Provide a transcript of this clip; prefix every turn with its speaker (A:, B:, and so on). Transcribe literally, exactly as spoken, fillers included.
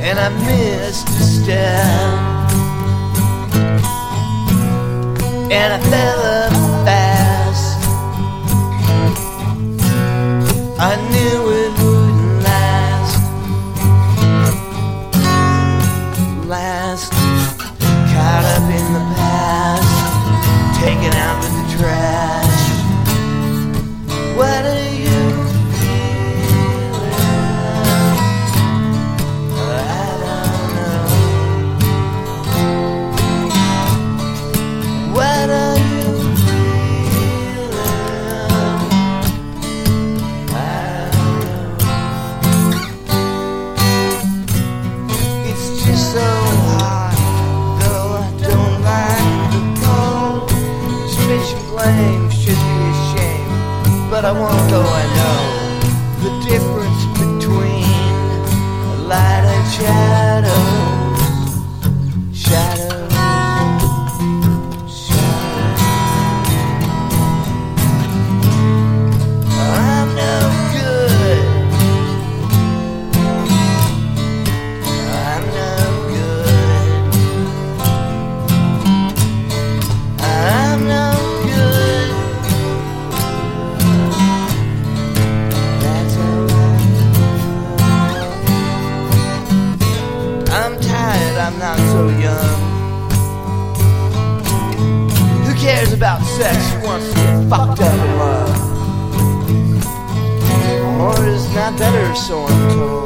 A: and I missed a step, and I fell up fast. I knew it wouldn't last. Last, caught up in the past, taken out with the trash. What are you feeling? I don't know. What are you feeling? I don't know. It's just so hot, though I don't like the cold. Suspicion claims should be ashamed, but I won't go. I know the difference between light and shadows. Shadows, shadows. I'm no good. I'm no good. I'm no good. That's alright. I'm tired, I'm not so young. Who cares about sex? Who wants to get fucked up in love? More is not better, so I'm told.